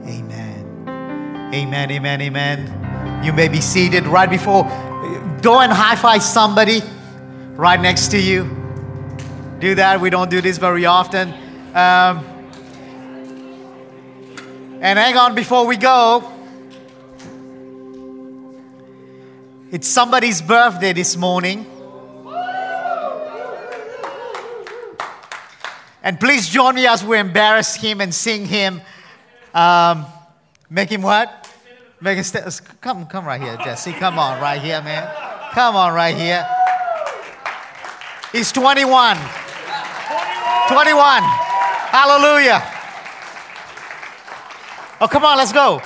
Amen. Amen, amen, amen. You may be seated right before. Go and high-five somebody right next to you. Do that. We don't do this very often. And hang on before we go. It's somebody's birthday this morning. And please join me as we embarrass him and sing him. Make him what? Make him come right here, Jesse. Come on right here, man. Come on right here. He's 21. 21. Hallelujah. Oh, come on, let's go.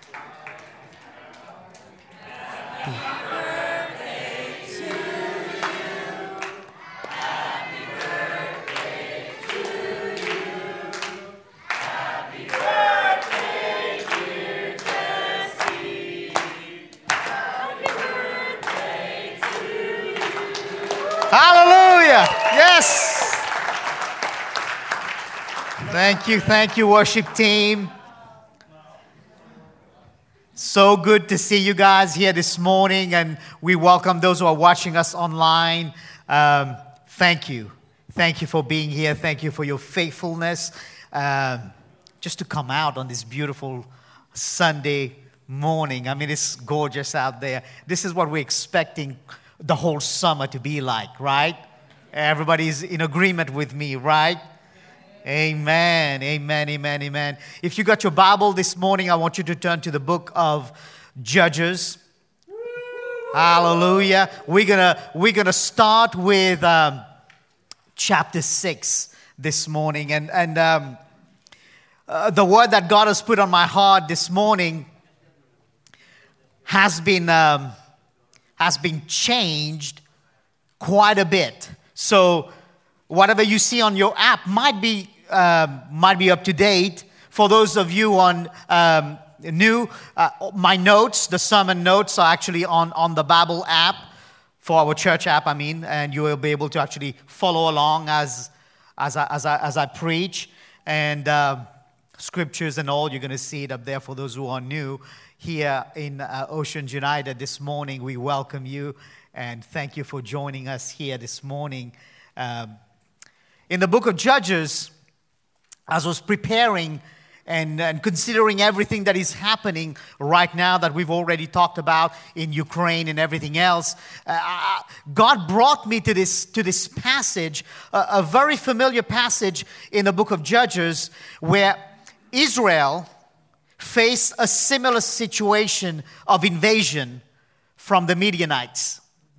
Hallelujah. Yes. Thank you, worship team. So good to see you guys here this morning, and we welcome those who are watching us online. Thank you. Thank you for being here. Thank you for your faithfulness. Just to come out on this beautiful Sunday morning. I mean, it's gorgeous out there. This is what we're expecting the whole summer to be like, right? Everybody's in agreement with me, right? Amen, amen, amen, amen. If you got your Bible this morning, I want you to turn to the book of Judges. Hallelujah. We're gonna start with chapter 6 this morning, and the word that God has put on my heart this morning has been changed quite a bit. So whatever you see on your app might be up to date. For those of you on new, my notes, the sermon notes are actually on the Bible app, for our church app, I mean, and you will be able to actually follow along as I preach, and scriptures and all. You're going to see it up there for those who are new. Here in Oceans United this morning, we welcome you and thank you for joining us here this morning. In the book of Judges, as I was preparing and considering everything that is happening right now that we've already talked about in Ukraine and everything else, God brought me to this passage, a very familiar passage in the book of Judges, where Israel faced a similar situation of invasion from the Midianites.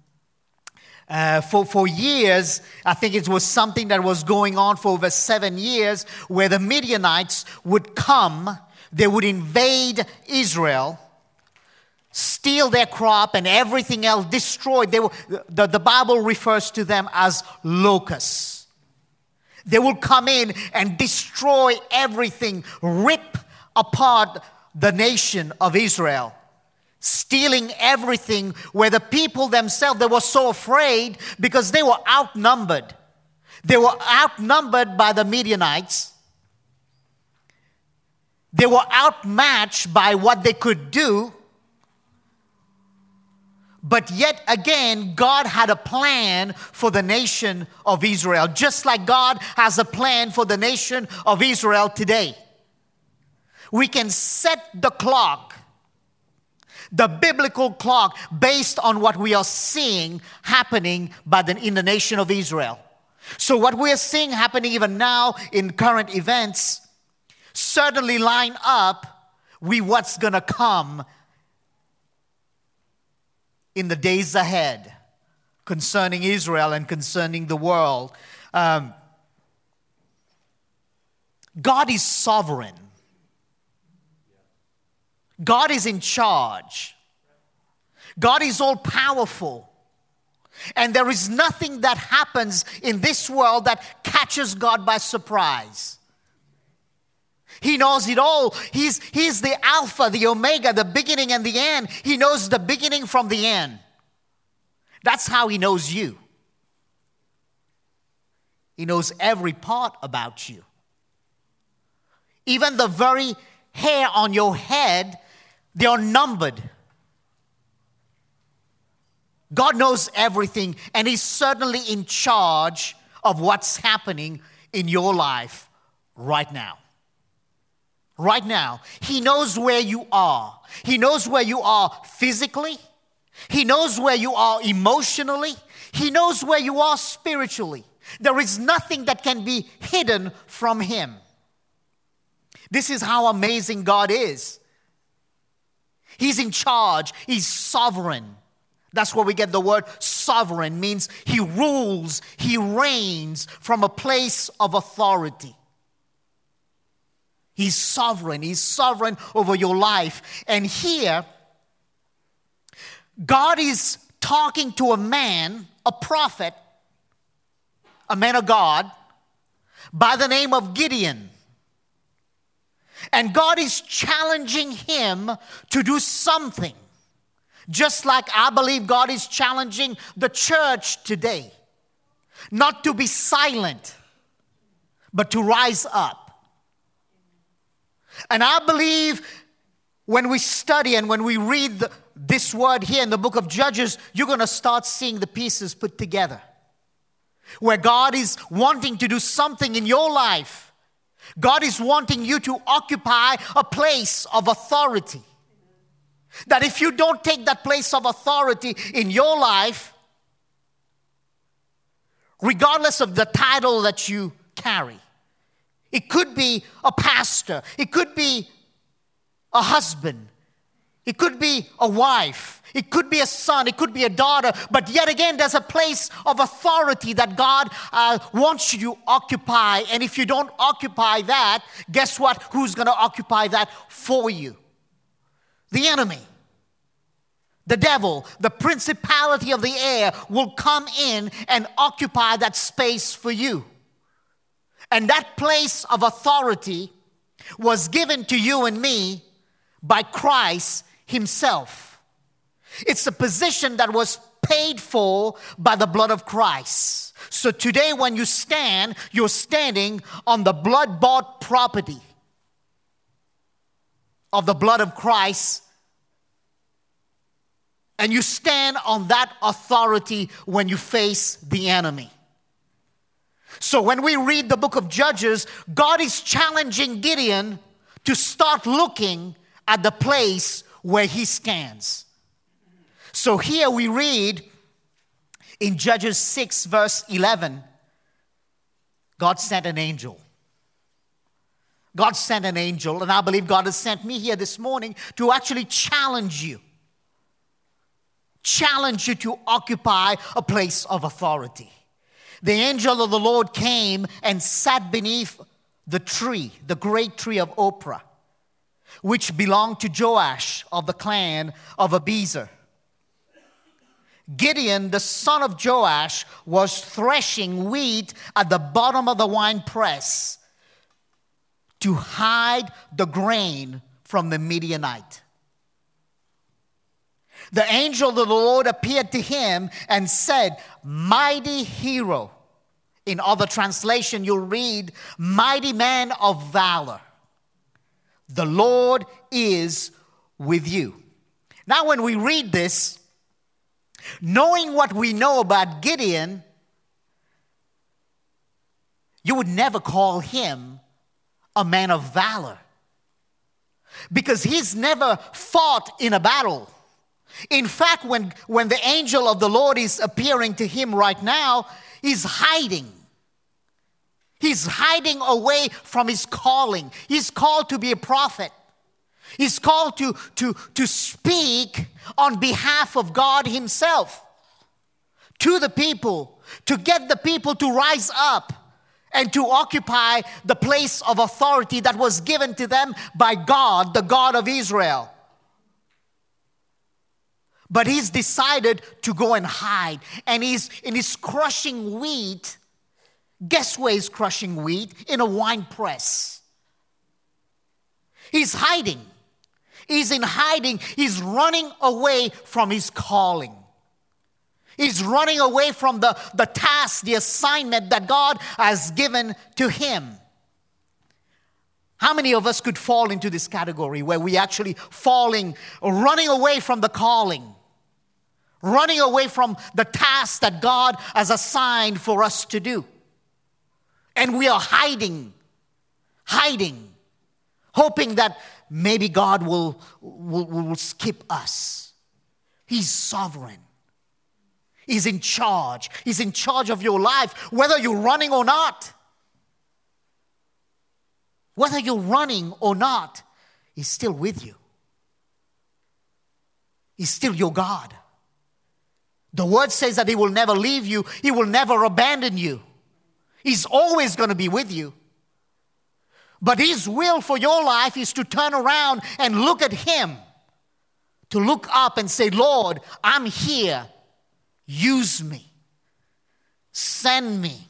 For years, I think it was something that was going on for over 7 years, where the Midianites would come, they would invade Israel, steal their crop and everything else, destroy. The Bible refers to them as locusts. They will come in and destroy everything, rip apart the nation of Israel, stealing everything, where the people themselves, they were so afraid because they were outnumbered. They were outnumbered by the Midianites. They were outmatched by what they could do. But yet again, God had a plan for the nation of Israel, just like God has a plan for the nation of Israel today. We can set the clock, the biblical clock, based on what we are seeing happening in the nation of Israel. So what we are seeing happening even now in current events certainly line up with what's going to come in the days ahead concerning Israel and concerning the world. God is sovereign. God is in charge. God is all powerful. And there is nothing that happens in this world that catches God by surprise. He knows it all. He's the Alpha, the Omega, the beginning and the end. He knows the beginning from the end. That's how He knows you. He knows every part about you. Even the very hair on your head, they are numbered. God knows everything, and He's certainly in charge of what's happening in your life right now. Right now. He knows where you are. He knows where you are physically. He knows where you are emotionally. He knows where you are spiritually. There is nothing that can be hidden from Him. This is how amazing God is. He's in charge. He's sovereign. That's where we get the word sovereign. Means He rules, He reigns from a place of authority. He's sovereign. He's sovereign over your life. And here, God is talking to a man, a prophet, a man of God, by the name of Gideon. And God is challenging him to do something. Just like I believe God is challenging the church today. Not to be silent, but to rise up. And I believe when we study and when we read this word here in the book of Judges, you're going to start seeing the pieces put together. Where God is wanting to do something in your life. God is wanting you to occupy a place of authority. That if you don't take that place of authority in your life, regardless of the title that you carry, it could be a pastor, it could be a husband, it could be a wife, it could be a son, it could be a daughter, but yet again, there's a place of authority that God wants you to occupy. And if you don't occupy that, guess what? Who's going to occupy that for you? The enemy, the devil, the principality of the air will come in and occupy that space for you. And that place of authority was given to you and me by Christ Himself. It's a position that was paid for by the blood of Christ. So today when you stand, you're standing on the blood-bought property of the blood of Christ. And you stand on that authority when you face the enemy. So when we read the book of Judges, God is challenging Gideon to start looking at the place where he stands. So here we read in Judges 6 verse 11, God sent an angel. God sent an angel, and I believe God has sent me here this morning to actually challenge you. Challenge you to occupy a place of authority. The angel of the Lord came and sat beneath the tree, the great tree of Oprah, which belonged to Joash of the clan of Abiezer. Gideon, the son of Joash, was threshing wheat at the bottom of the winepress to hide the grain from the Midianite. The angel of the Lord appeared to him and said, "Mighty hero." In other translation, you'll read, "Mighty man of valor. The Lord is with you." Now, when we read this, knowing what we know about Gideon, you would never call him a man of valor, because he's never fought in a battle. In fact, when the angel of the Lord is appearing to him right now, he's hiding. He's hiding away from his calling. He's called to be a prophet. He's called to speak on behalf of God Himself to the people, to get the people to rise up and to occupy the place of authority that was given to them by God, the God of Israel. But he's decided to go and hide. And he's crushing wheat. Guess where he's crushing wheat? In a wine press. He's hiding. He's in hiding. He's running away from his calling. He's running away from the task, the assignment that God has given to him. How many of us could fall into this category where we actually falling, running away from the calling, running away from the task that God has assigned for us to do? And we are hiding, hoping that maybe God will skip us. He's sovereign. He's in charge. He's in charge of your life, whether you're running or not. Whether you're running or not, He's still with you. He's still your God. The Word says that He will never leave you. He will never abandon you. He's always going to be with you. But His will for your life is to turn around and look at Him. To look up and say, Lord, I'm here. Use me. Send me.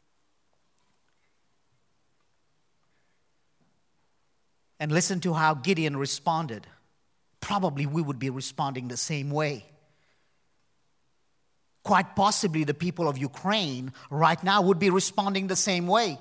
And listen to how Gideon responded. Probably we would be responding the same way. Quite possibly the people of Ukraine right now would be responding the same way.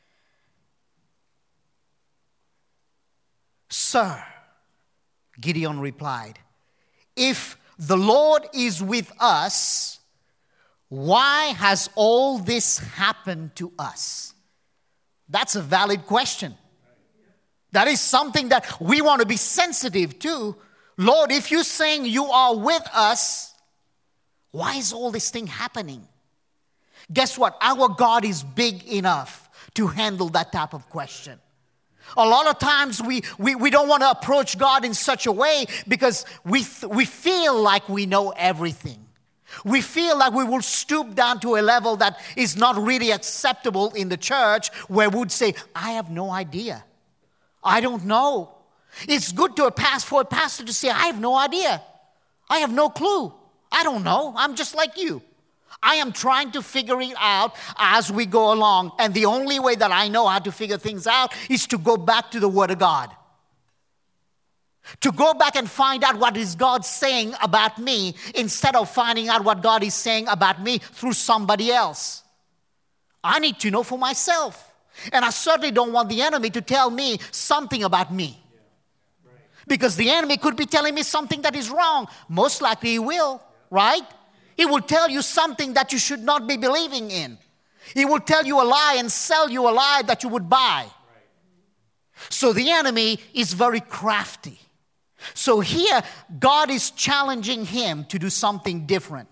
Sir, Gideon replied, if the Lord is with us, why has all this happened to us? That's a valid question. That is something that we want to be sensitive to. Lord, if you're saying you are with us, why is all this thing happening? Guess what? Our God is big enough to handle that type of question. A lot of times we don't want to approach God in such a way because we feel like we know everything. We feel like we will stoop down to a level that is not really acceptable in the church, where we would say, I have no idea. I don't know. It's good for a pastor to say, I have no idea. I have no clue. I don't know. I'm just like you. I am trying to figure it out as we go along. And the only way that I know how to figure things out is to go back to the Word of God. To go back and find out what is God saying about me instead of finding out what God is saying about me through somebody else. I need to know for myself. And I certainly don't want the enemy to tell me something about me. Because the enemy could be telling me something that is wrong. Most likely he will, right? He will tell you something that you should not be believing in. He will tell you a lie and sell you a lie that you would buy. So the enemy is very crafty. So here, God is challenging him to do something different.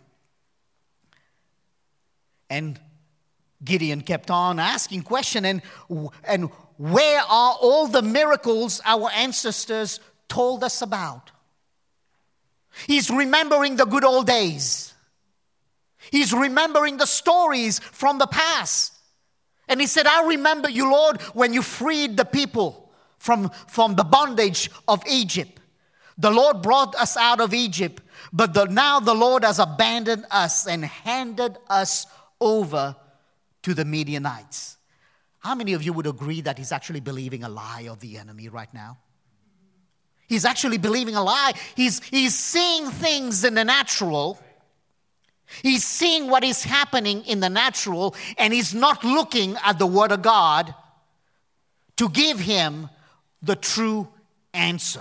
And Gideon kept on asking questions, and where are all the miracles our ancestors told us about? He's remembering the good old days. He's remembering the stories from the past. And he said, I remember you, Lord, when you freed the people from the bondage of Egypt. The Lord brought us out of Egypt, but now the Lord has abandoned us and handed us over to the Midianites. How many of you would agree that he's actually believing a lie of the enemy right now? He's actually believing a lie. He's seeing things in the natural. He's seeing what is happening in the natural, and he's not looking at the Word of God to give him the true answer.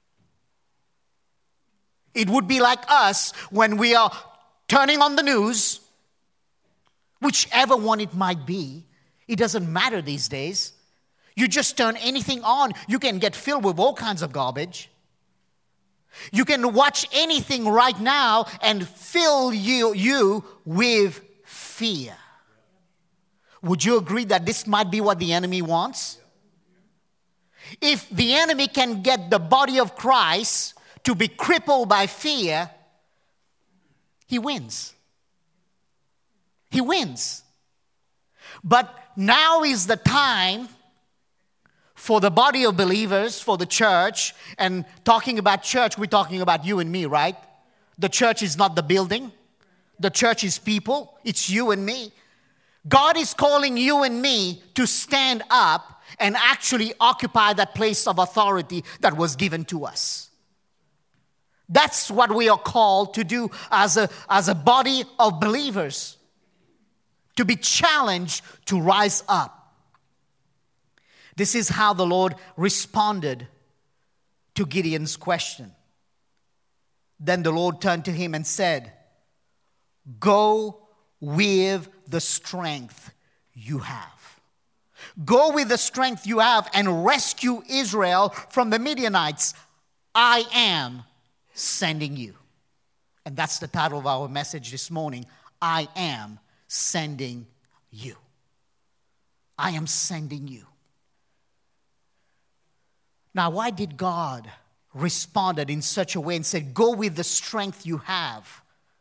It would be like us when we are turning on the news, whichever one it might be. It doesn't matter these days. You just turn anything on, you can get filled with all kinds of garbage. You can watch anything right now and fill you with fear. Would you agree that this might be what the enemy wants? If the enemy can get the body of Christ to be crippled by fear, he wins. He wins. But now is the time for the body of believers, for the church. And talking about church, we're talking about you and me, right? The church is not the building. The church is people. It's you and me. God is calling you and me to stand up and actually occupy that place of authority that was given to us. That's what we are called to do as a body of believers. To be challenged to rise up. This is how the Lord responded to Gideon's question. Then the Lord turned to him and said, "Go with the strength you have. Go with the strength you have and rescue Israel from the Midianites. I am sending you." And that's the title of our message this morning. I am sending you. I am sending you. Now, why did God respond in such a way and said, "Go with the strength you have"?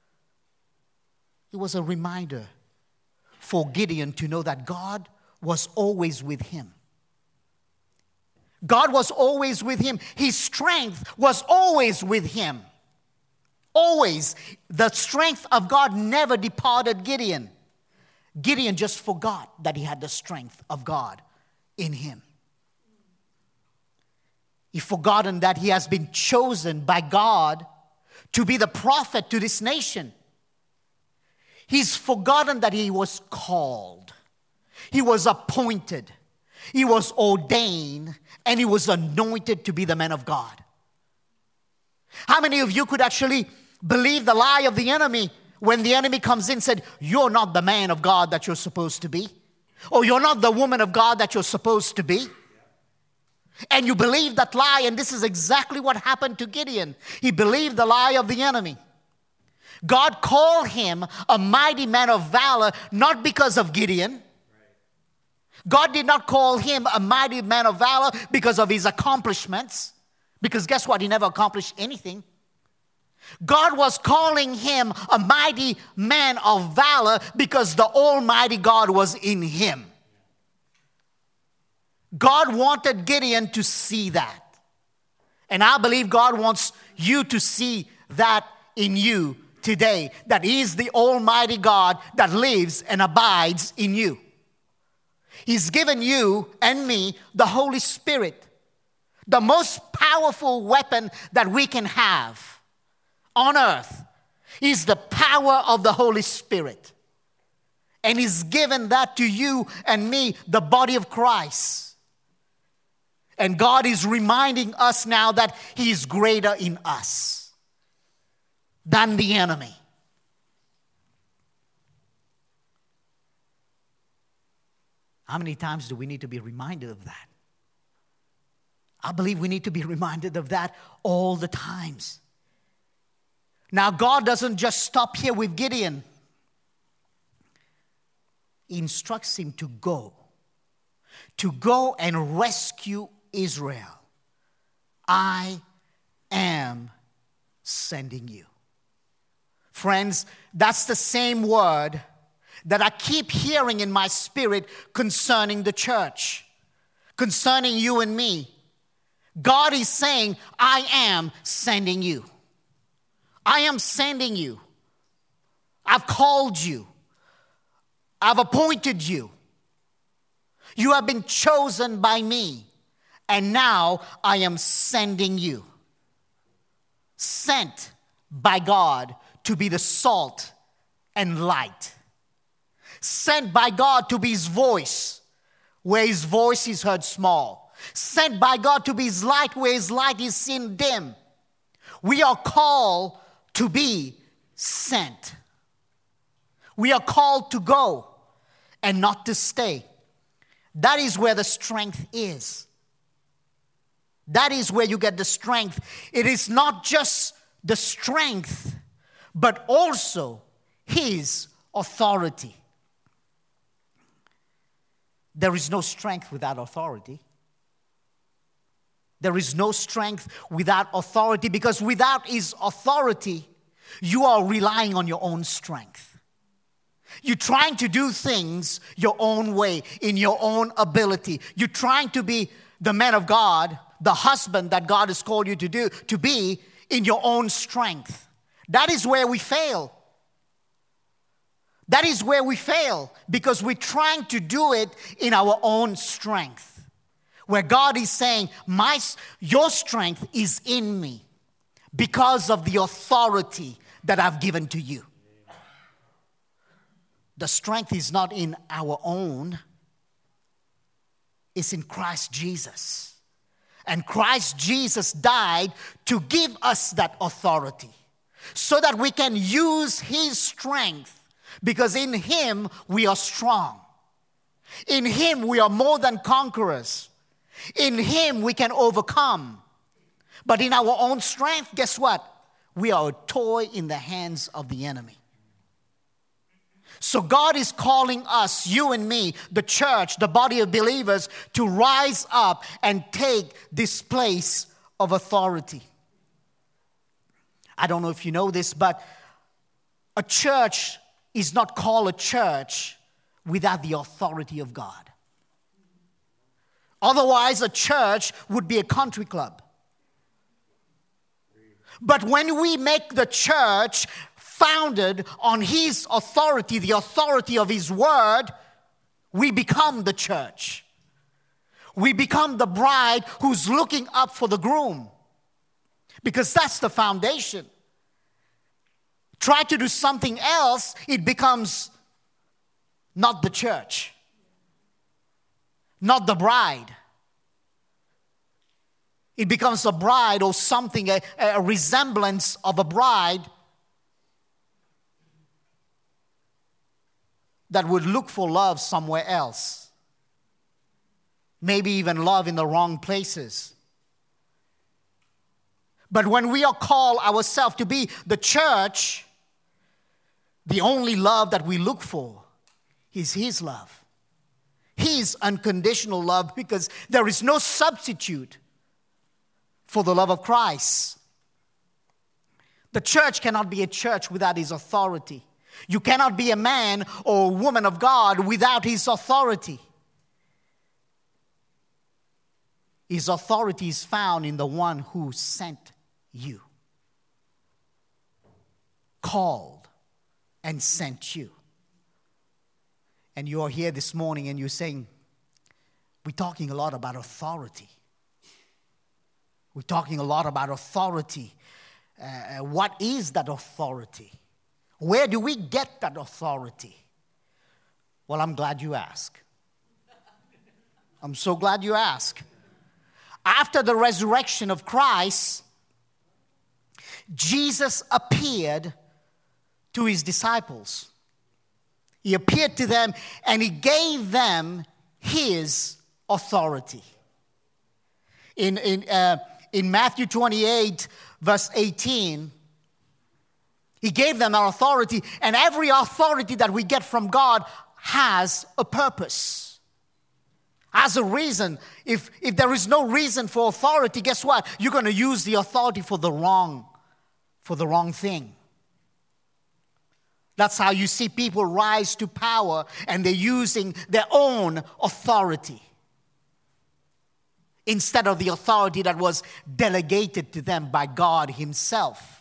It was a reminder for Gideon to know that God was always with him. God was always with him. His strength was always with him. Always. The strength of God never departed Gideon. Gideon just forgot that he had the strength of God in him. He's forgotten that he has been chosen by God to be the prophet to this nation. He's forgotten that he was called. He was appointed. He was ordained. And he was anointed to be the man of God. How many of you could actually believe the lie of the enemy when the enemy comes in and said, "You're not the man of God that you're supposed to be"? Or "You're not the woman of God that you're supposed to be"? And you believe that lie, and this is exactly what happened to Gideon. He believed the lie of the enemy. God called him a mighty man of valor, not because of Gideon. God did not call him a mighty man of valor because of his accomplishments. Because guess what? He never accomplished anything. God was calling him a mighty man of valor because the Almighty God was in him. God wanted Gideon to see that. And I believe God wants you to see that in you today. That He is the Almighty God that lives and abides in you. He's given you and me the Holy Spirit. The most powerful weapon that we can have on earth is the power of the Holy Spirit. And He's given that to you and me, the body of Christ. And God is reminding us now that He is greater in us than the enemy. How many times do we need to be reminded of that? I believe we need to be reminded of that all the times. Now, God doesn't just stop here with Gideon. He instructs him to go and rescue Israel. I am sending you. Friends, that's the same word that I keep hearing in my spirit concerning the church, concerning you and me. God is saying, I am sending you. I am sending you. I've called you. I've appointed you. You have been chosen by me. And now I am sending you. Sent by God to be the salt and light. Sent by God to be His voice, where His voice is heard small. Sent by God to be His light, where His light is seen dim. We are called to be sent. We are called to go and not to stay. That is where the strength is. That is where you get the strength. It is not just the strength, but also His authority. There is no strength without authority. There is no strength without authority, because without His authority, you are relying on your own strength. You're trying to do things your own way, in your own ability. You're trying to be the man of God, the husband that God has called you to be in your own strength. That is where we fail. That is where we fail, because we're trying to do it in our own strength. Where God is saying, your strength is in me because of the authority that I've given to you. The strength is not in our own. is in Christ Jesus. And Christ Jesus died to give us that authority so that we can use His strength, because in Him we are strong. In Him we are more than conquerors. In Him we can overcome. But in our own strength, guess what? We are a toy in the hands of the enemy. So God is calling us, you and me, the church, the body of believers, to rise up and take this place of authority. I don't know if you know this, but a church is not called a church without the authority of God. Otherwise, a church would be a country club. But when we make the church founded on His authority, the authority of His word, we become the church. We become the bride who's looking up for the groom. Because that's the foundation. Try to do something else, it becomes not the church, not the bride. It becomes a bride or something, a resemblance of a bride that would look for love somewhere else. Maybe even love in the wrong places. But when we are called ourselves to be the church, the only love that we look for is His love. His unconditional love, because there is no substitute for the love of Christ. The church cannot be a church without His authority. You cannot be a man or a woman of God without His authority. His authority is found in the one who sent you, called and sent you. And you are here this morning and you're saying, we're talking a lot about authority. We're talking a lot about authority. What is that authority? Where do we get that authority? Well, I'm glad you asked. I'm so glad you asked. After the resurrection of Christ, Jesus appeared to His disciples. He appeared to them and He gave them His authority. In Matthew 28, verse 18, He gave them our authority, and every authority that we get from God has a purpose, has a reason. If there is no reason for authority, guess what? You're going to use the authority for the wrong thing. That's how you see people rise to power, and they're using their own authority instead of the authority that was delegated to them by God Himself.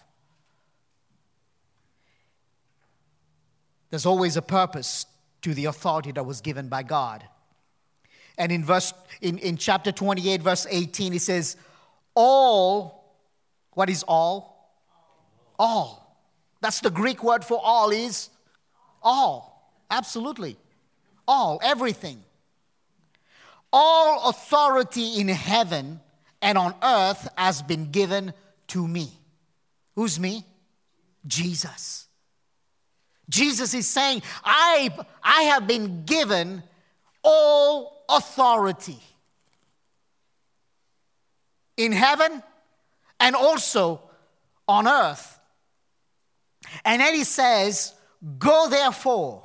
There's always a purpose to the authority that was given by God. And in chapter 28, verse 18, it says, all, what is all? All. That's the Greek word for all, is all. Absolutely. All, everything. All authority in heaven and on earth has been given to me. Who's me? Jesus. Jesus is saying, I have been given all authority in heaven and also on earth. And then He says, go therefore,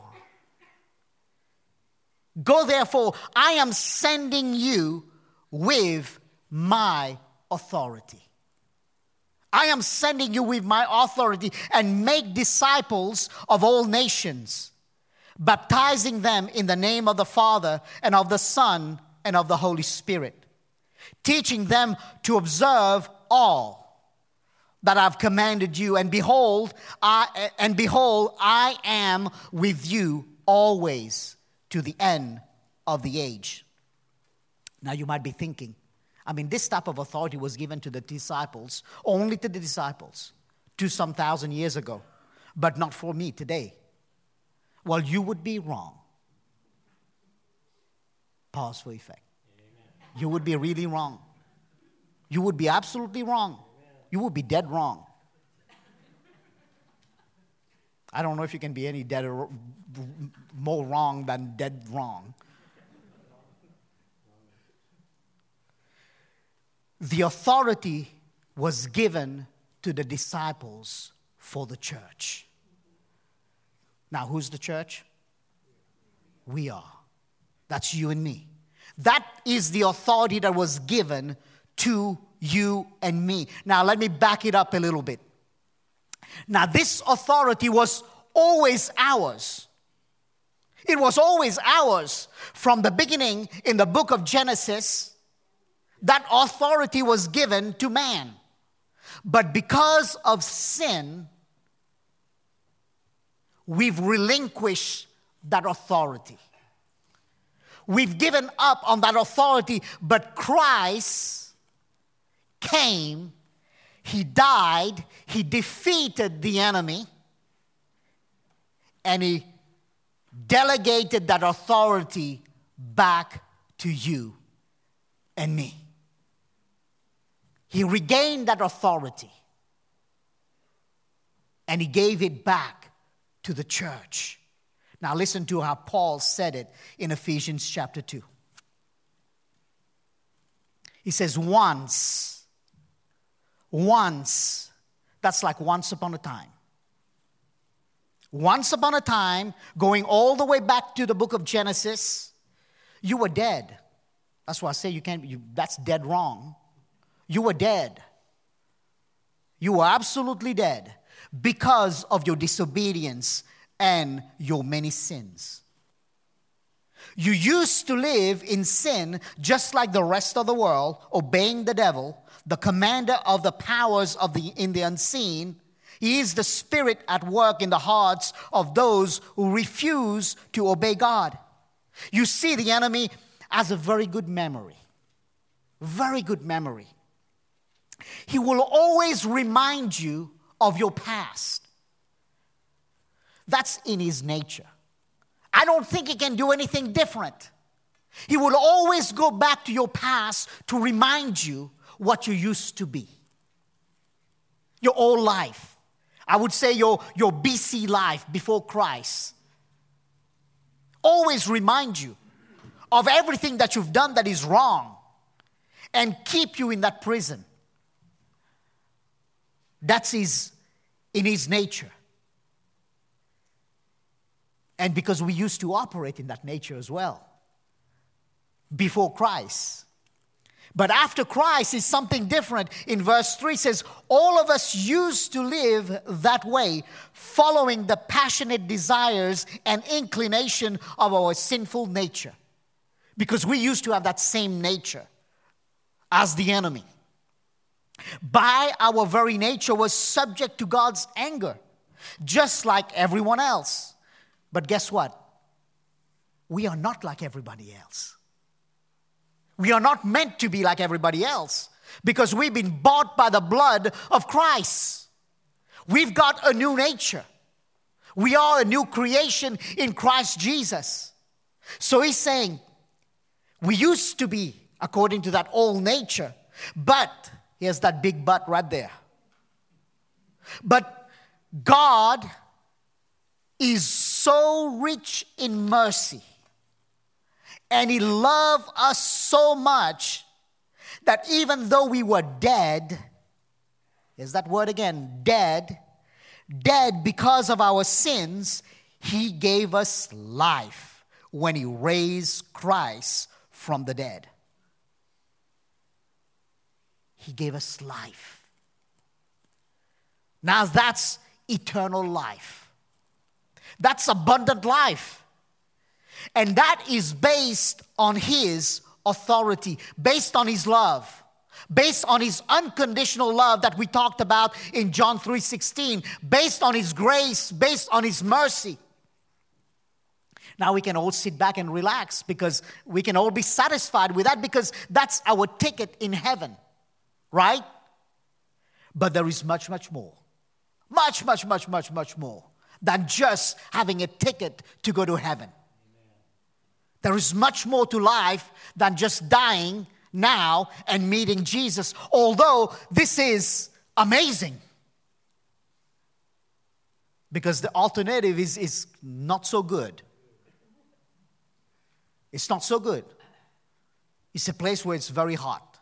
I am sending you with my authority. I am sending you with my authority, and make disciples of all nations, baptizing them in the name of the Father and of the Son and of the Holy Spirit, teaching them to observe all that I've commanded you. And behold, I am with you always to the end of the age. Now you might be thinking, this type of authority was given to the disciples, only to the disciples, 2,000 some years ago, but not for me today. Well, you would be wrong. Pause for effect. you would be really wrong. You would be absolutely wrong. You would be dead wrong. I don't know if you can be any more wrong than dead wrong. The authority was given to the disciples for the church. Now, who's the church? We are. That's you and me. That is the authority that was given to you and me. Now, let me back it up a little bit. Now, this authority was always ours. It was always ours. From the beginning, in the book of Genesis, that authority was given to man. But because of sin, we've relinquished that authority. We've given up on that authority, but Christ came, He died, He defeated the enemy, and He delegated that authority back to you and me. He regained that authority, and He gave it back to the church. Now listen to how Paul said it in Ephesians chapter 2. He says, once, that's like once upon a time. Once upon a time, going all the way back to the book of Genesis, you were dead. That's why I say that's dead wrong. You were dead. You were absolutely dead because of your disobedience and your many sins. You used to live in sin just like the rest of the world, obeying the devil, the commander of the powers in the unseen. He is the spirit at work in the hearts of those who refuse to obey God. You see, the enemy has a very good memory. Very good memory. He will always remind you of your past. That's in his nature. I don't think he can do anything different. He will always go back to your past to remind you what you used to be. Your old life. I would say your BC life before Christ. Always remind you of everything that you've done that is wrong and keep you in that prison. That's in his nature. And because we used to operate in that nature as well, before Christ. But after Christ is something different. In verse 3 says, all of us used to live that way, following the passionate desires and inclination of our sinful nature. Because we used to have that same nature as the enemy. By our very nature was subject to God's anger, just like everyone else. But guess what? We are not like everybody else. We are not meant to be like everybody else because we've been bought by the blood of Christ. We've got a new nature. We are a new creation in Christ Jesus. So he's saying, we used to be according to that old nature, but here's that big but right there. But God is so rich in mercy, and He loved us so much that even though we were dead, here's that word again, dead because of our sins, He gave us life when He raised Christ from the dead. He gave us life. Now that's eternal life. That's abundant life. And that is based on His authority, based on His love, based on His unconditional love that we talked about in John 3:16, based on His grace, based on His mercy. Now we can all sit back and relax because we can all be satisfied with that because that's our ticket in heaven, right? But there is much, much more. Much more than just having a ticket to go to heaven. There is much more to life than just dying, now and meeting Jesus, although this is amazing. Because the alternative is not so good. It's not so good. It's a place where it's very hot.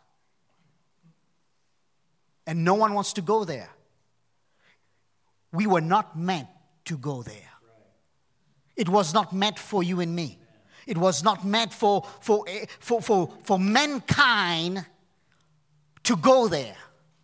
And no one wants to go there. We were not meant to go there. It was not meant for you and me. It was not meant for mankind to go there.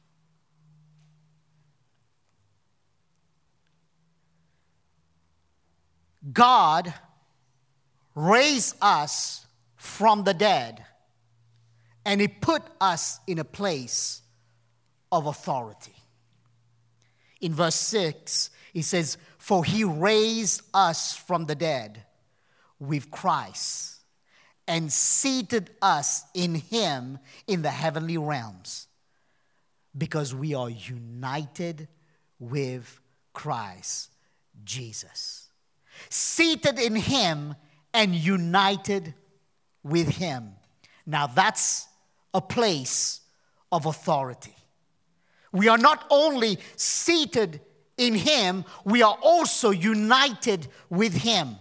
God raised us from the dead, and He put us in a place of authority. In verse 6, He says, "For He raised us from the dead with Christ and seated us in Him in the heavenly realms, because we are united with Christ Jesus." Seated in Him and united with Him. Now that's a place of authority. We are not only seated in Him, we are also united with Him.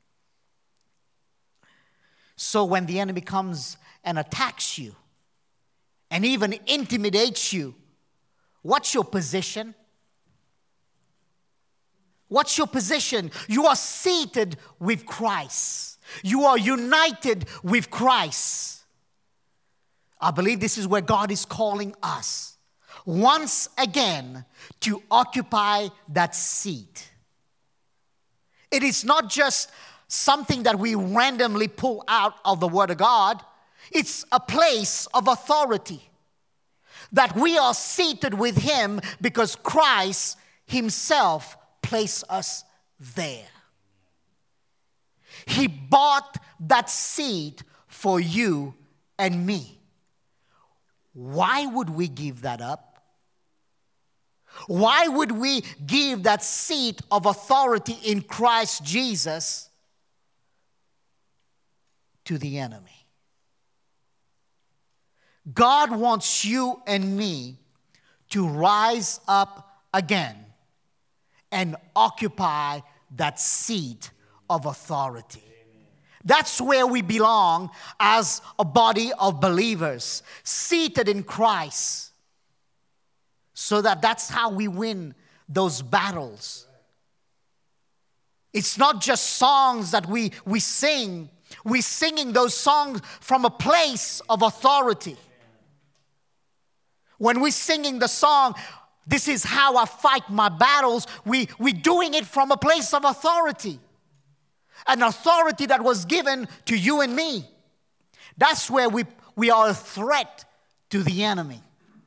So when the enemy comes and attacks you and even intimidates you, what's your position? What's your position? You are seated with Christ. You are united with Christ. I believe this is where God is calling us once again to occupy that seat. It is not just something that we randomly pull out of the Word of God. It's a place of authority. That we are seated with Him because Christ Himself placed us there. He bought that seat for you and me. Why would we give that up? Why would we give that seat of authority in Christ Jesus to the enemy? God wants you and me to rise up again and occupy that seat of authority. That's where we belong as a body of believers, seated in Christ. So that's how we win those battles. It's not just songs that we sing. We're singing those songs from a place of authority. When we're singing the song, "This is how I fight my battles," we're doing it from a place of authority. An authority that was given to you and me. That's where we are a threat to the enemy.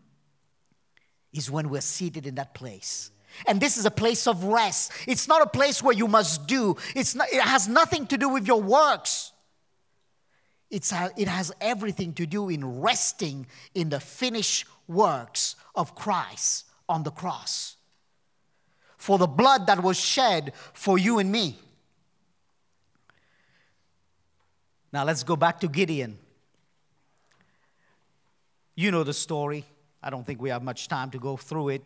Is when we're seated in that place. And this is a place of rest. It's not a place where you must do. It has nothing to do with your works. It has everything to do in resting in the finished works of Christ on the cross. For the blood that was shed for you and me. Now let's go back to Gideon. You know the story. I don't think we have much time to go through it.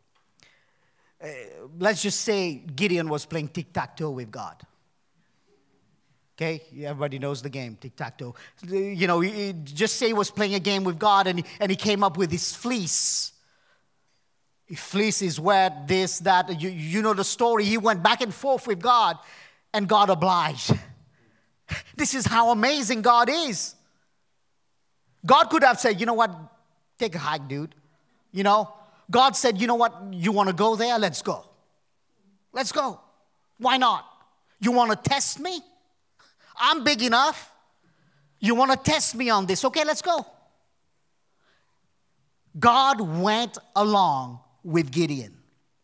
Let's just say Gideon was playing tic-tac-toe with God. Okay? Everybody knows the game, tic-tac-toe. You know, just say he was playing a game with God and he came up with his fleece. His fleece is wet, this, that. You know the story. He went back and forth with God and God obliged. This is how amazing God is. God could have said, "You know what? Take a hike, dude." You know, God said, "You know what? You want to go there? Let's go. Let's go. Why not? You want to test me? I'm big enough. You want to test me on this? Okay, let's go." God went along with Gideon.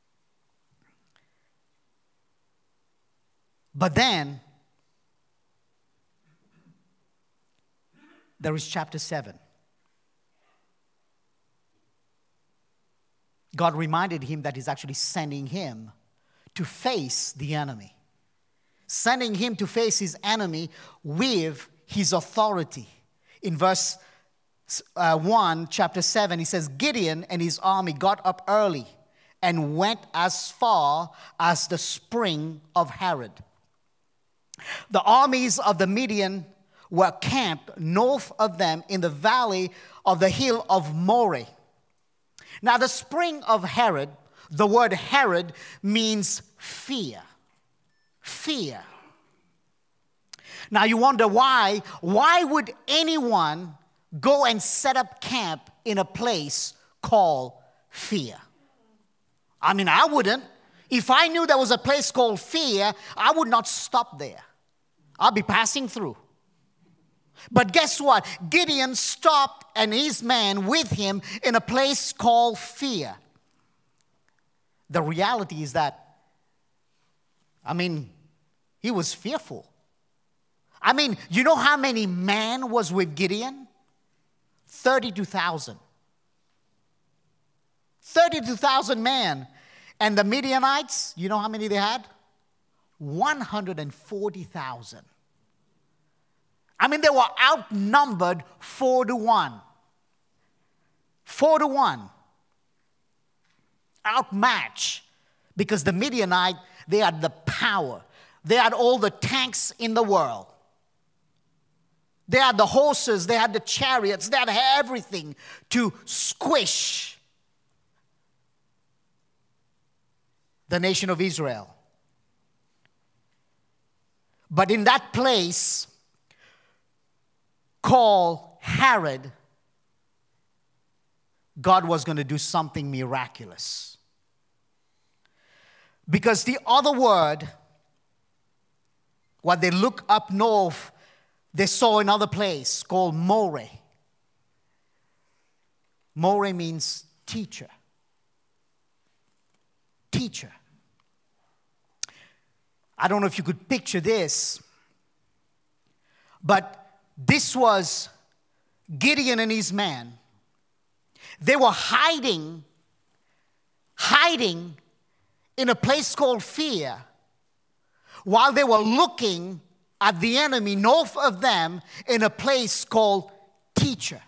But then, there is chapter 7. God reminded him that He's actually sending him to face the enemy. Sending him to face his enemy with His authority. In verse 1, chapter 7, he says, Gideon and his army got up early and went as far as the spring of Harod. The armies of the Midian were camped north of them in the valley of the hill of Moreh. Now, the spring of Harod, the word Harod means fear. Fear. Now, you wonder why. Why would anyone go and set up camp in a place called fear? I mean, I wouldn't. If I knew there was a place called fear, I would not stop there. I'll be passing through. But guess what? Gideon stopped and his men with him in a place called fear. The reality is that, he was fearful. You know how many men was with Gideon? 32,000. 32,000 men. And the Midianites, you know how many they had? 140,000. They were outnumbered 4-1. 4-1. Outmatched. Because the Midianite, they had the power. They had all the tanks in the world. They had the horses, they had the chariots, they had everything to squish the nation of Israel. But in that place called Harod, God was going to do something miraculous. Because the other word, what they look up north, they saw another place called Moreh. Moreh means teacher. Teacher. I don't know if you could picture this, but this was Gideon and his men. They were hiding in a place called fear while they were looking at the enemy north of them in a place called teacher.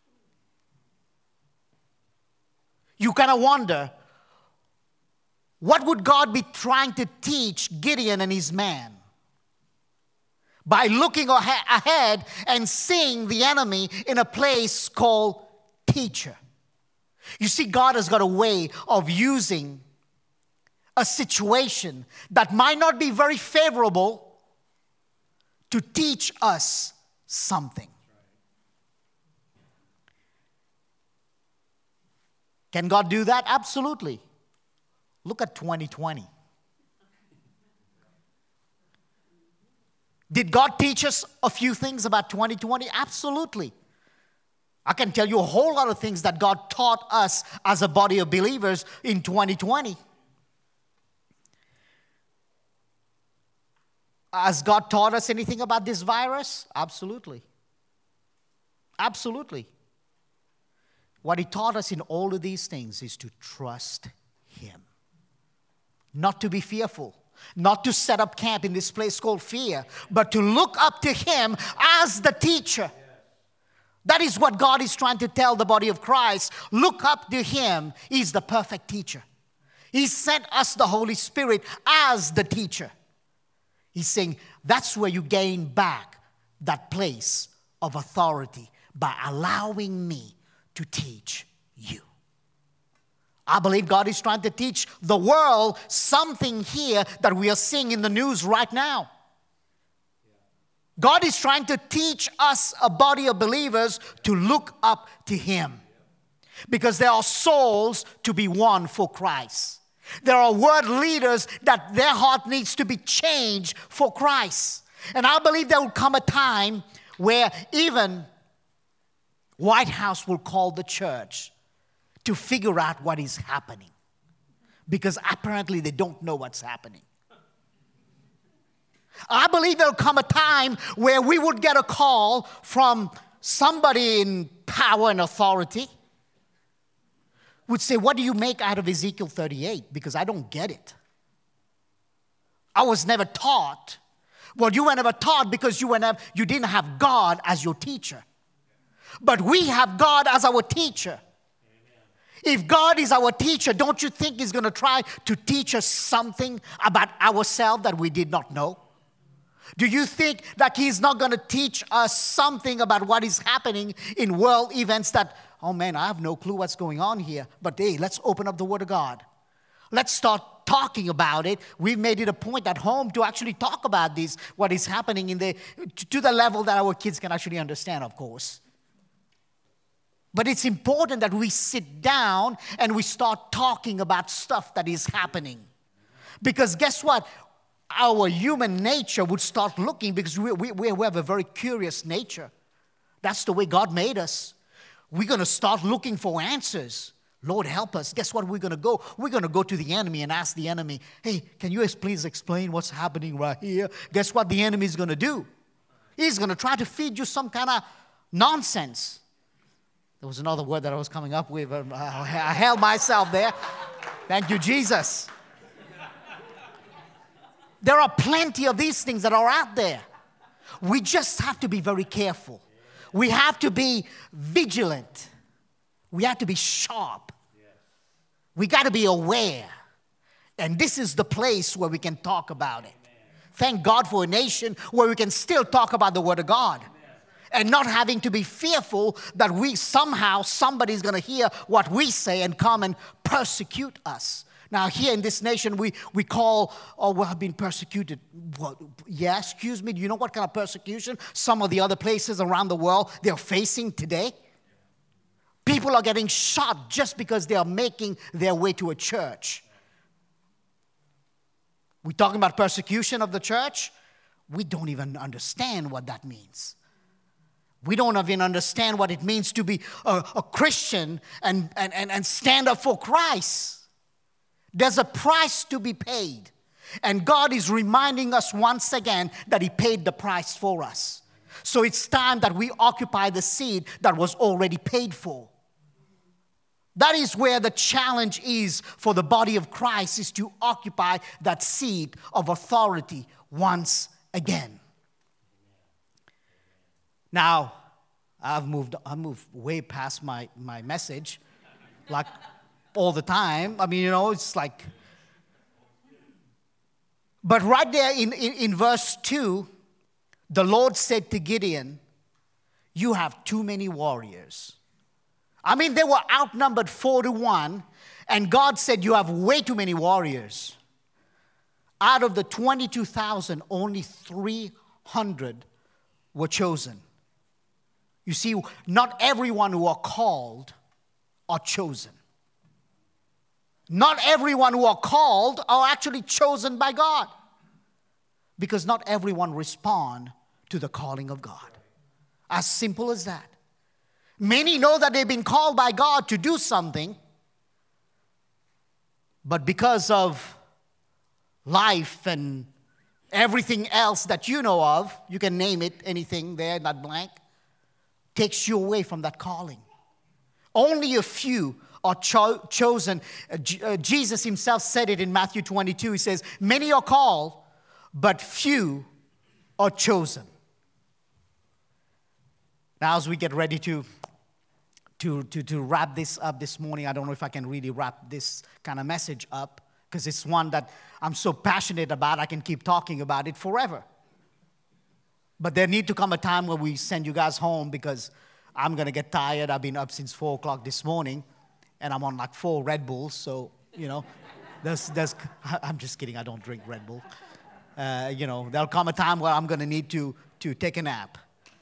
You kind of wonder, what would God be trying to teach Gideon and his men? By looking ahead and seeing the enemy in a place called teacher. You see, God has got a way of using a situation that might not be very favorable to teach us something. Can God do that? Absolutely. Look at 2020. Did God teach us a few things about 2020? Absolutely. I can tell you a whole lot of things that God taught us as a body of believers in 2020. Has God taught us anything about this virus? Absolutely. Absolutely. What He taught us in all of these things is to trust Him. Not to be fearful. Not to set up camp in this place called fear. But to look up to Him as the teacher. That is what God is trying to tell the body of Christ. Look up to Him. He's the perfect teacher. He sent us the Holy Spirit as the teacher. He's saying that's where you gain back that place of authority by allowing me to teach you. I believe God is trying to teach the world something here that we are seeing in the news right now. God is trying to teach us, a body of believers, to look up to Him. Because there are souls to be won for Christ. There are world leaders that their heart needs to be changed for Christ. And I believe there will come a time where even White House will call the church to figure out what is happening. Because apparently they don't know what's happening. I believe there will come a time where we would get a call from somebody in power and authority. Would say, what do you make out of Ezekiel 38? Because I don't get it. I was never taught. Well, you were never taught because you didn't have God as your teacher. But we have God as our teacher. If God is our teacher, don't you think He's going to try to teach us something about ourselves that we did not know? Do you think that He's not going to teach us something about what is happening in world events that, oh man, I have no clue what's going on here. But hey, let's open up the Word of God. Let's start talking about it. We've made it a point at home to actually talk about this, what is happening to the level that our kids can actually understand, of course. But it's important that we sit down and we start talking about stuff that is happening. Because guess what? Our human nature would start looking, because we have a very curious nature. That's the way God made us. We're going to start looking for answers. Lord, help us. Guess what we're going to go? We're going to go to the enemy and ask the enemy, hey, can you please explain what's happening right here? Guess what the enemy is going to do? He's going to try to feed you some kind of nonsense. There was another word that I was coming up with. I held myself there. Thank you, Jesus. There are plenty of these things that are out there. We just have to be very careful. We have to be vigilant. We have to be sharp. We got to be aware. And this is the place where we can talk about it. Thank God for a nation where we can still talk about the Word of God. And not having to be fearful that somebody's going to hear what we say and come and persecute us. Now, here in this nation, we call, we have been persecuted. What? Yeah, excuse me, do you know what kind of persecution some of the other places around the world they're facing today? People are getting shot just because they are making their way to a church. We're talking about persecution of the church. We don't even understand what that means. We don't even understand what it means to be a Christian and stand up for Christ. There's a price to be paid. And God is reminding us once again that He paid the price for us. So it's time that we occupy the seat that was already paid for. That is where the challenge is for the body of Christ, is to occupy that seat of authority once again. Now, I moved way past my message, like all the time. I mean, it's like... But right there in verse 2, the Lord said to Gideon, you have too many warriors. I mean, they were outnumbered 4-1, and God said, you have way too many warriors. Out of the 22,000, only 300 were chosen. You see, not everyone who are called are chosen. Not everyone who are called are actually chosen by God. Because not everyone respond to the calling of God. As simple as that. Many know that they've been called by God to do something, but because of life and everything else that you know of, you can name it, anything there in that blank, takes you away from that calling. Only a few are chosen. Jesus Himself said it in Matthew 22. He says, many are called, but few are chosen. Now, as we get ready to wrap this up this morning, I don't know if I can really wrap this kind of message up, because it's one that I'm so passionate about, I can keep talking about it forever. But there need to come a time where we send you guys home, because I'm going to get tired. I've been up since 4 o'clock this morning, and I'm on like 4 Red Bulls. So, I'm just kidding. I don't drink Red Bull. There'll come a time where I'm going to need to take a nap.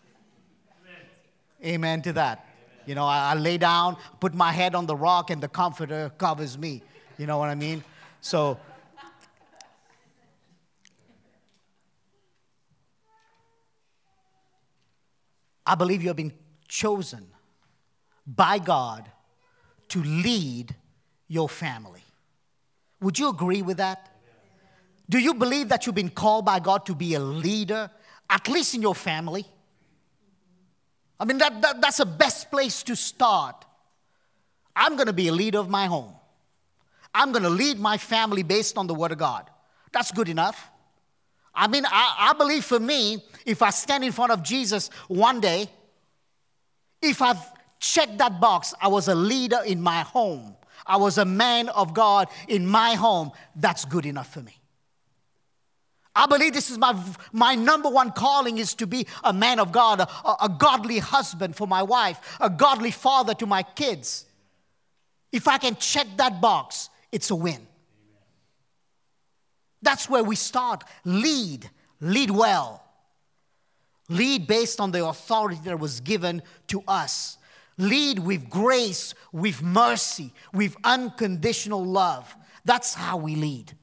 Amen to that. I lay down, put my head on the rock, and the Comforter covers me. You know what I mean? So, I believe you have been chosen by God to lead your family. Would you agree with that? Do you believe that you've been called by God to be a leader, at least in your family? I mean, that's the best place to start. I'm going to be a leader of my home. I'm going to lead my family based on the Word of God. That's good enough. I mean, I believe for me, if I stand in front of Jesus one day, If I've checked that box, I was a leader in my home, I was a man of God in my home, that's good enough for me. I believe this is my number one calling is to be a man of God, a godly husband for my wife, a godly father to my kids. If I can check that box, it's a win. That's where we start. Lead well. Lead based on the authority that was given to us. Lead with grace, with mercy, with unconditional love. That's how we lead.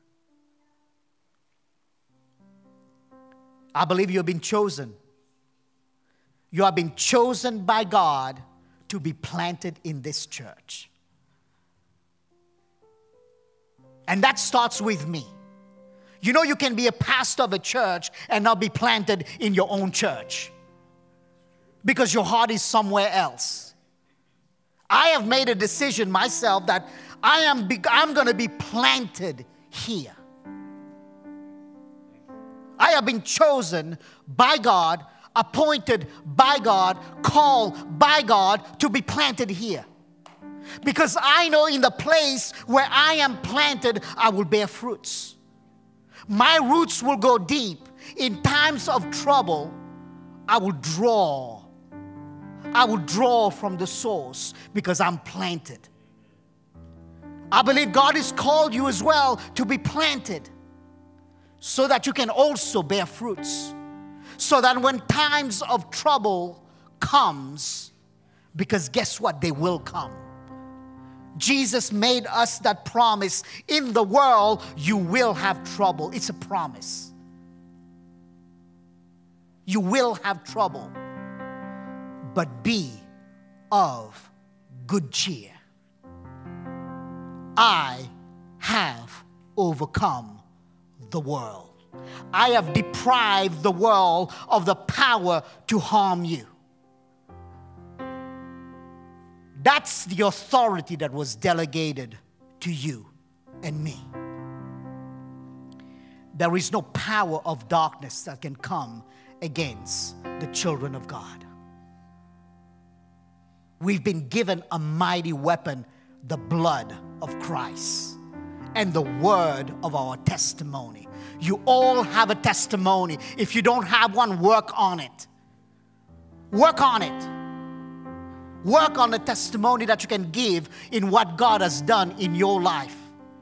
I believe you have been chosen. You have been chosen by God to be planted in this church. And that starts with me. You know, you can be a pastor of a church and not be planted in your own church because your heart is somewhere else. I have made a decision myself that I'm going to be planted here. I have been chosen by God, appointed by God, called by God to be planted here. Because I know in the place where I am planted, I will bear fruits. My roots will go deep. In times of trouble, I will draw. I will draw from the source because I'm planted. I believe God has called you as well to be planted so that you can also bear fruits. So that when times of trouble comes, because guess what? They will come. Jesus made us that promise. In the world, you will have trouble. It's a promise. You will have trouble. But be of good cheer. I have overcome the world. I have deprived the world of the power to harm you. That's the authority that was delegated to you and me. There is no power of darkness that can come against the children of God. We've been given a mighty weapon, the blood of Christ and the word of our testimony. You all have a testimony. If you don't have one, work on it. Work on it. Work on the testimony that you can give in what God has done in your life.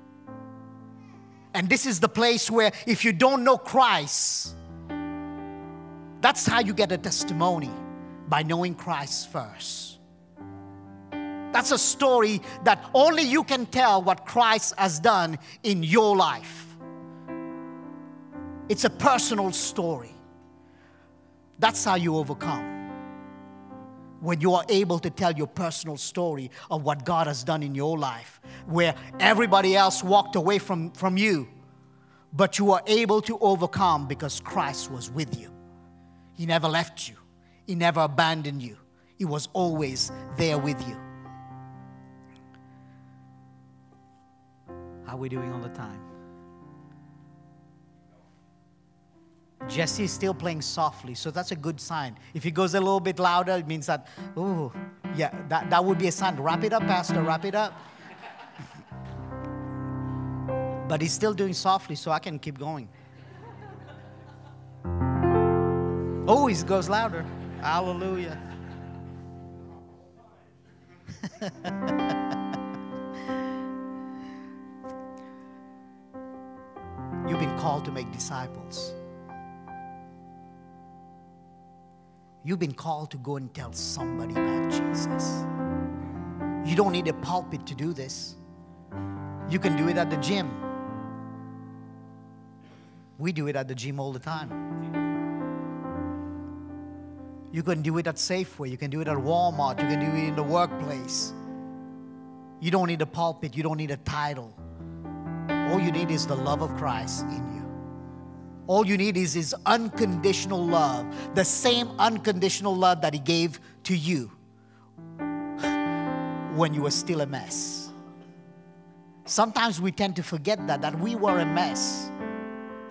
And this is the place where if you don't know Christ, that's how you get a testimony, by knowing Christ first. That's a story that only you can tell what Christ has done in your life. It's a personal story. That's how you overcome. When you are able to tell your personal story of what God has done in your life, where everybody else walked away from you, but you are able to overcome because Christ was with you. He never left you. He never abandoned you. He was always there with you. How are we doing on the time? Jesse is still playing softly, so that's a good sign. If he goes a little bit louder, it means that, oh, yeah, that would be a sign. Wrap it up, Pastor, wrap it up. But he's still doing softly, so I can keep going. Oh, he goes louder. Hallelujah. You've been called to make disciples. You've been called to go and tell somebody about Jesus. You don't need a pulpit to do this. You can do it at the gym. We do it at the gym all the time. You can do it at Safeway. You can do it at Walmart. You can do it in the workplace. You don't need a pulpit. You don't need a title. All you need is the love of Christ in you. All you need is His unconditional love, the same unconditional love that He gave to you when you were still a mess. Sometimes we tend to forget that we were a mess.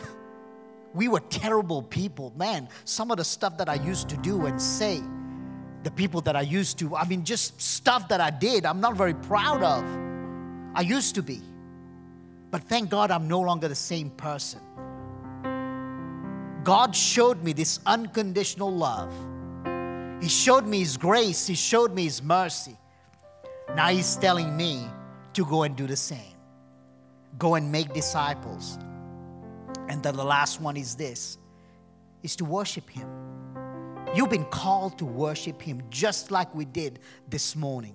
We were terrible people. Man, some of the stuff that I used to do and say, the people that I used to. I mean, just stuff that I did, I'm not very proud of. I used to be. But thank God I'm no longer the same person. God showed me this unconditional love. He showed me His grace. He showed me His mercy. Now He's telling me to go and do the same. Go and make disciples. And then the last one is this, is to worship Him. You've been called to worship Him just like we did this morning.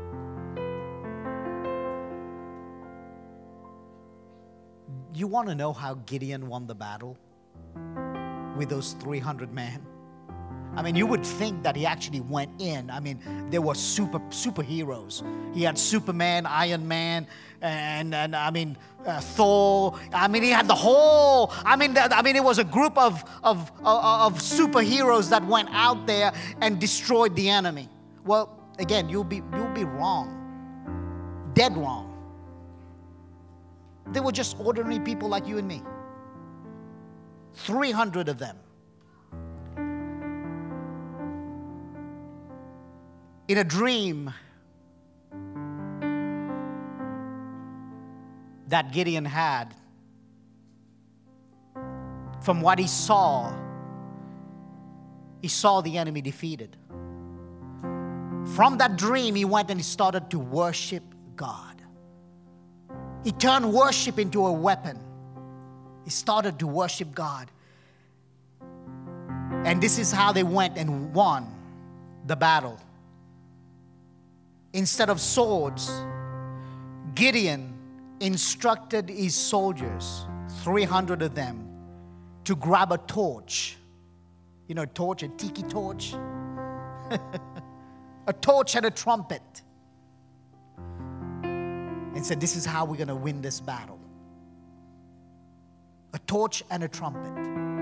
You want to know how Gideon won the battle with those 300 men? I mean, you would think that he actually went in. I mean, there were superheroes. He had Superman, Iron Man, and Thor. I mean, he had the whole. I mean, it was a group of superheroes that went out there and destroyed the enemy. Well, again, you'll be wrong, dead wrong. They were just ordinary people like you and me. 300 of them. In a dream that Gideon had, from what he saw the enemy defeated. From that dream, he went and he started to worship God. He turned worship into a weapon. He started to worship God. And this is how they went and won the battle. Instead of swords, Gideon instructed his soldiers, 300 of them, to grab a torch. You know, a torch, a tiki torch. A torch and a trumpet. And said, this is how we're going to win this battle. A torch and a trumpet.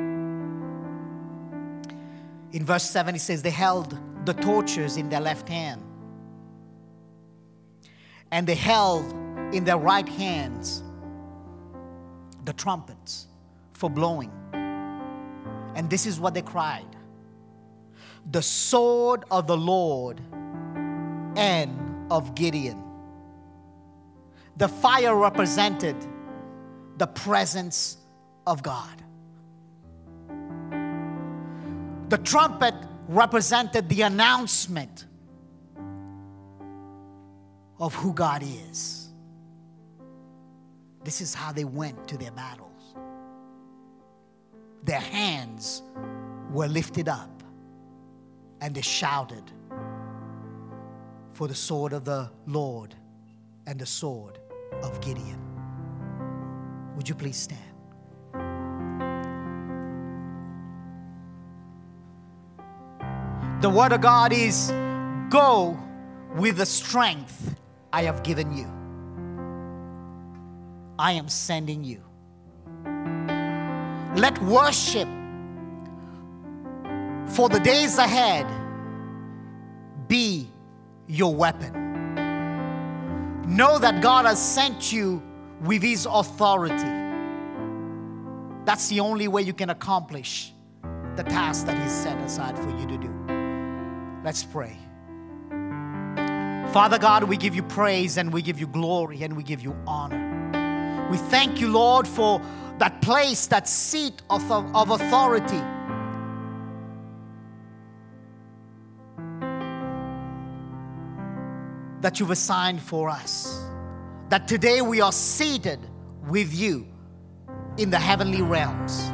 In verse 7, it says, they held the torches in their left hand. And they held in their right hands the trumpets for blowing. And this is what they cried. The sword of the Lord and of Gideon. The fire represented the presence of God. The trumpet represented the announcement of who God is. This is how they went to their battles. Their hands were lifted up and they shouted for the sword of the Lord and the sword of Gideon. Would you please stand? The word of God is, go with the strength I have given you. I am sending you. Let worship for the days ahead be your weapon. Know that God has sent you with His authority. That's the only way you can accomplish the task that He set aside for you to do. Let's pray. Father God, we give you praise and we give you glory and we give you honor. We thank you, Lord, for that place, that seat of authority. That you've assigned for us. That today we are seated with you in the heavenly realms.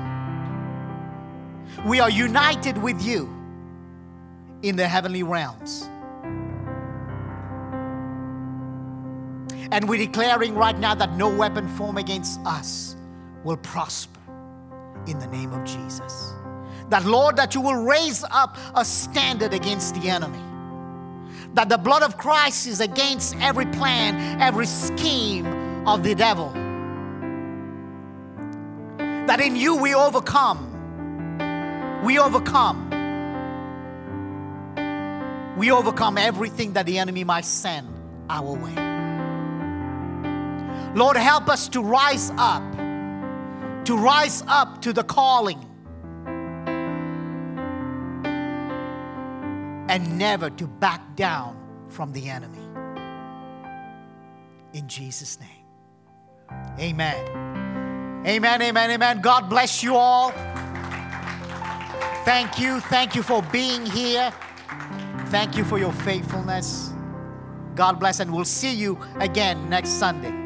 We are united with you in the heavenly realms. And we're declaring right now that no weapon formed against us will prosper in the name of Jesus. That, Lord, that you will raise up a standard against the enemy. That the blood of Christ is against every plan, every scheme of the devil. That in you we overcome. We overcome. We overcome everything that the enemy might send our way. Lord, help us to rise up to the calling. and never to back down from the enemy. In Jesus' name. Amen. Amen, amen, amen. God bless you all. Thank you. Thank you for being here. Thank you for your faithfulness. God bless, and we'll see you again next Sunday.